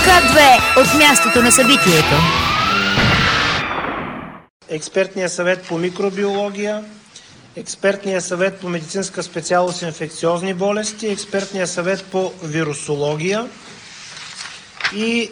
К2 от мястото на събитието. Експертния съвет по микробиология, Експертния съвет по медицинска специалност инфекциозни болести, Експертния съвет по вирусология. И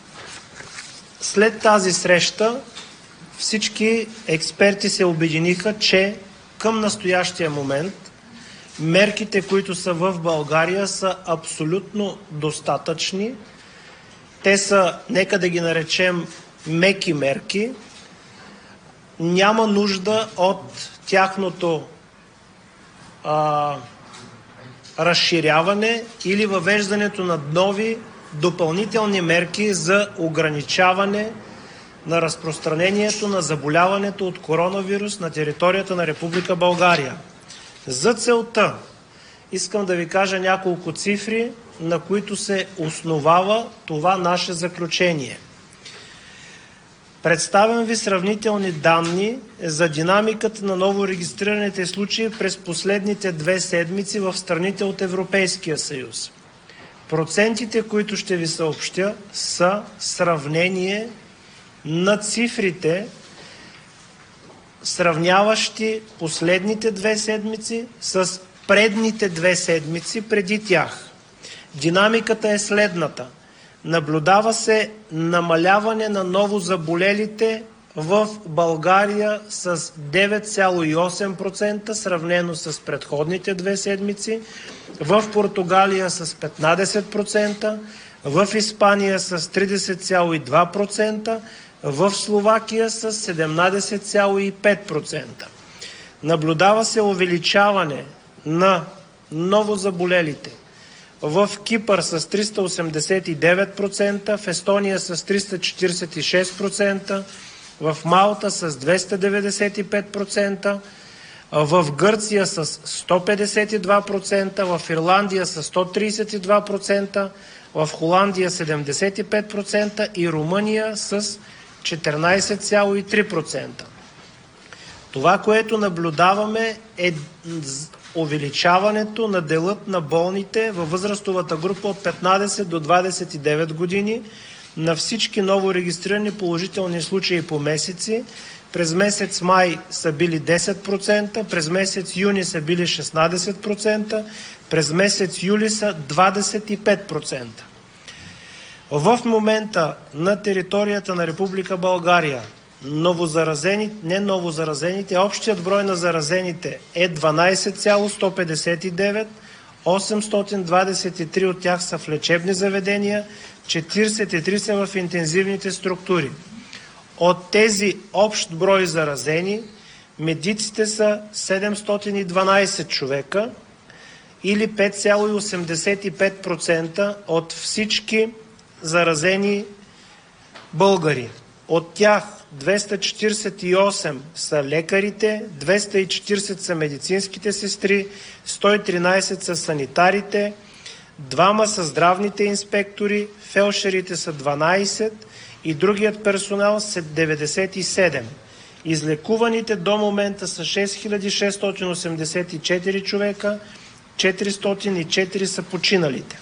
след тази среща всички експерти се обединиха, че към настоящия момент мерките, които са в България, са абсолютно достатъчни. Те са, нека да ги наречем, меки мерки. Няма нужда от тяхното разширяване или въвеждането на нови допълнителни мерки за ограничаване на разпространението на заболяването от коронавирус на територията на Република България. За целта искам да ви кажа няколко цифри, на които се основава това наше заключение. Представям ви сравнителни данни за динамиката на новорегистрираните случаи през последните 2 седмици в страните от Европейския съюз. Процентите, които ще ви съобщя, са сравнение на цифрите, сравняващи последните 2 седмици с предните 2 седмици преди тях. Динамиката е следната. Наблюдава се намаляване на новозаболелите в България с 9,8%, сравнено с предходните 2 седмици, в Португалия с 15%, в Испания с 30,2%, в Словакия с 17,5%. Наблюдава се увеличаване на новозаболелите в Кипър с 389%, в Естония с 346%, в Малта с 295%, в Гърция с 152%, в Ирландия с 132%, в Холандия 75% и Румъния с 14,3%. Това, което наблюдаваме, е увеличаването на делът на болните във възрастовата група от 15 до 29 години на всички новорегистрирани положителни случаи по месеци. През месец май са били 10%, през месец юни са били 16%, през месец юли са 25%. В момента на територията на Република България общият брой на заразените е 12,159, 823 от тях са в лечебни заведения, 43 са в интензивните структури. От тези общ брой заразени, медиците са 712 човека или 5,85% от всички заразени българи. От тях 248 са лекарите, 240 са медицинските сестри, 113 са санитарите, 2 са здравните инспектори, фелдшерите са 12 и другият персонал са 97. Излекуваните до момента са 6684 човека, 404 са починалите.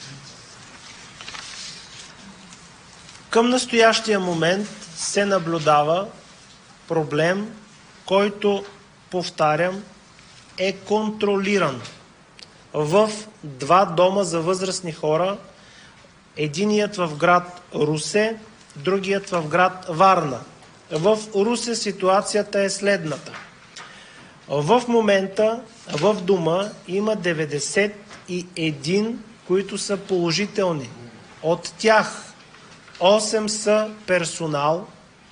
Към настоящия момент се наблюдава проблем, който, повтарям, е контролиран в 2 дома за възрастни хора, единият в град Русе, другият в град Варна. В Русе ситуацията е следната. В момента в дома има 91, които са положителни. От тях 8 са персонал,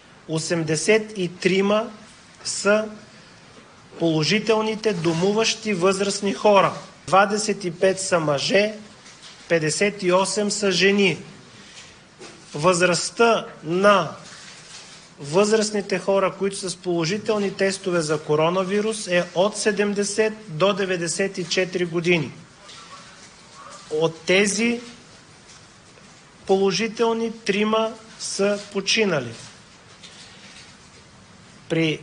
83 са положителните домуващи възрастни хора. 25 са мъже, 58 са жени. Възрастта на възрастните хора, които са с положителни тестове за коронавирус, е от 70 до 94 години. От тези положителни 3 са починали. При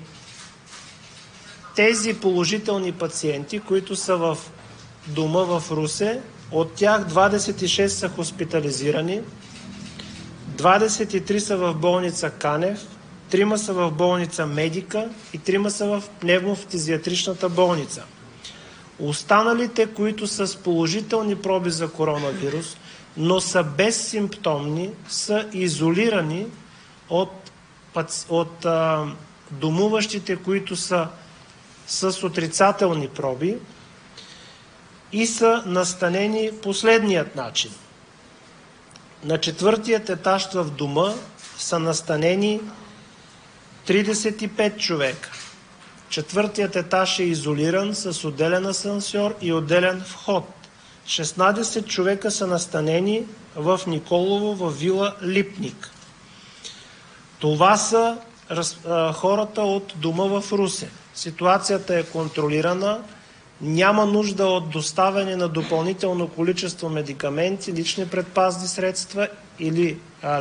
тези положителни пациенти, които са в дома в Русе, от тях 26 са хоспитализирани, 23 са в болница Канев, 3 са в болница Медика и 3 са в пневмофтизиатричната болница. Останалите, които са с положителни проби за коронавирус, но са безсимптомни, са изолирани от домуващите, които са с отрицателни проби и са настанени последният начин. На 4-тият етаж в дома са настанени 35 човека. 4-тият етаж е изолиран с отделен асансьор и отделен вход. 16 човека са настанени в Николово, в вила Липник. Това са хората от дома в Русе. Ситуацията е контролирана, няма нужда от доставяне на допълнително количество медикаменти, лични предпазни средства или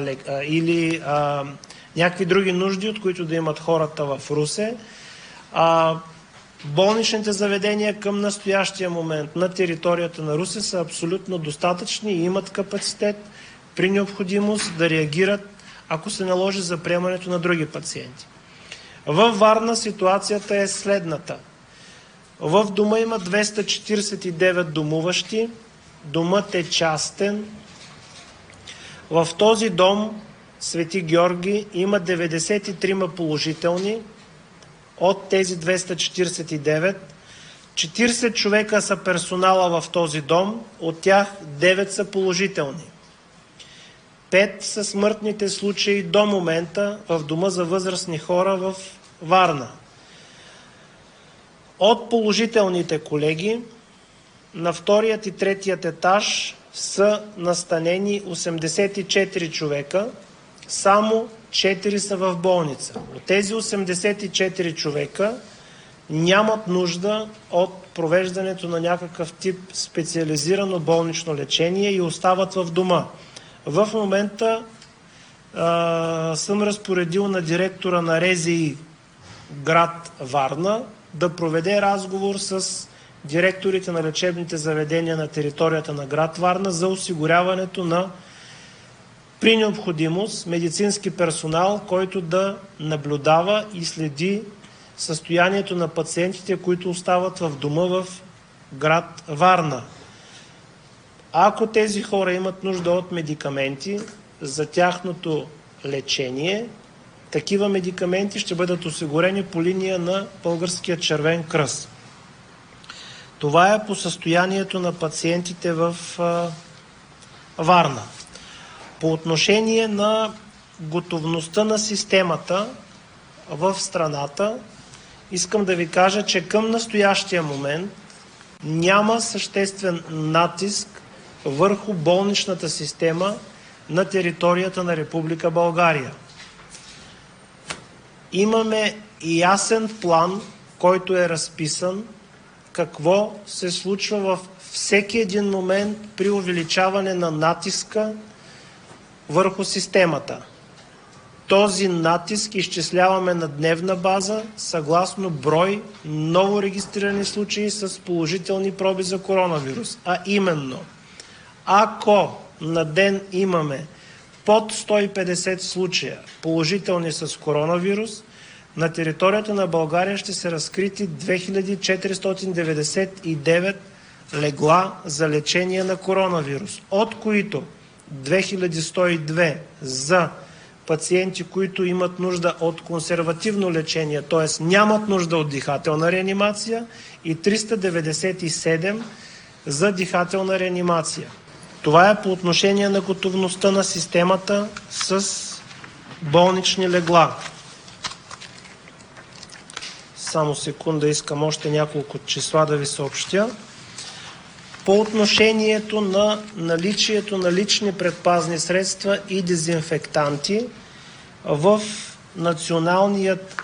някакви други нужди, от които да имат хората в Русе. Болничните заведения към настоящия момент на територията на Русе са абсолютно достатъчни и имат капацитет при необходимост да реагират, ако се наложи за приемането на други пациенти. Във Варна ситуацията е следната. В дома има 249 домуващи, домът е частен. В този дом Свети Георги има 93 положителни от тези 249. 40 човека са персонала в този дом, от тях 9 са положителни. 5 са смъртните случаи до момента в дома за възрастни хора в Варна. От положителните колеги на 2-тият и 3-тият етаж са настанени 84 човека, само 4 са в болница. От тези 84 човека нямат нужда от провеждането на някакъв тип специализирано болнично лечение и остават в дома. В момента съм разпоредил на директора на РЗИ град Варна да проведе разговор с директорите на лечебните заведения на територията на град Варна за осигуряването на при необходимост медицински персонал, който да наблюдава и следи състоянието на пациентите, които остават в дома в град Варна. Ако тези хора имат нужда от медикаменти за тяхното лечение, такива медикаменти ще бъдат осигурени по линия на Българския червен кръст. Това е по състоянието на пациентите в Варна. По отношение на готовността на системата в страната, искам да ви кажа, че към настоящия момент няма съществен натиск върху болничната система на територията на Република България. Имаме ясен план, който е разписан, какво се случва във всеки един момент при увеличаване на натиска върху системата. Този натиск изчисляваме на дневна база, съгласно брой ново регистрирани случаи с положителни проби за коронавирус. А именно, ако на ден имаме под 150 случая положителни с коронавирус, на територията на България ще се разкрити 2499 легла за лечение на коронавирус, от които 2102 за пациенти, които имат нужда от консервативно лечение, т.е. нямат нужда от дихателна реанимация, и 397 за дихателна реанимация. Това е по отношение на готовността на системата с болнични легла. Само секунда, искам още няколко числа да ви съобщя. По отношението на наличието на лични предпазни средства и дезинфектанти в националният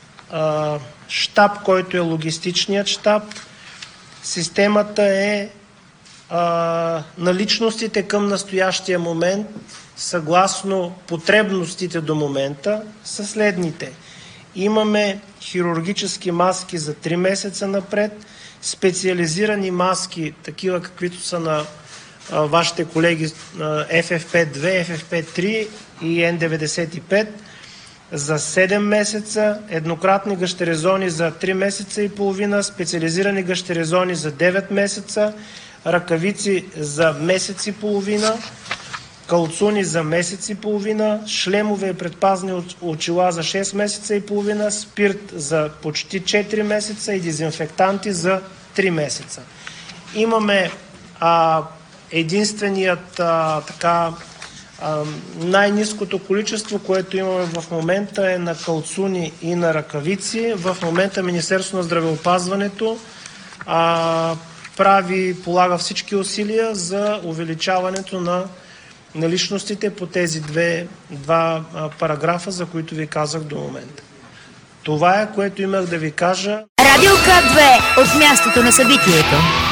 щаб, който е логистичният щаб, системата е наличностите към настоящия момент, съгласно потребностите до момента, са следните. Имаме хирургически маски за 3 месеца напред, специализирани маски, такива каквито са на вашите колеги FFP2, FFP3 и N95 за 7 месеца, еднократни гащеризони за 3 месеца и половина, специализирани гащеризони за 9 месеца, ръкавици за месец и половина, калцуни за месец и половина, шлемове и предпазни очила за 6 месеца и половина, спирт за почти 4 месеца и дезинфектанти за 3 месеца. Имаме единственият най-ниското количество, което имаме в момента, е на калцуни и на ръкавици. В момента Министерството на здравеопазването полага всички усилия за увеличаването на наличностите по тези два параграфа, за които ви казах до момента. Това е, което имах да ви кажа. Радио К2 от мястото на събитието.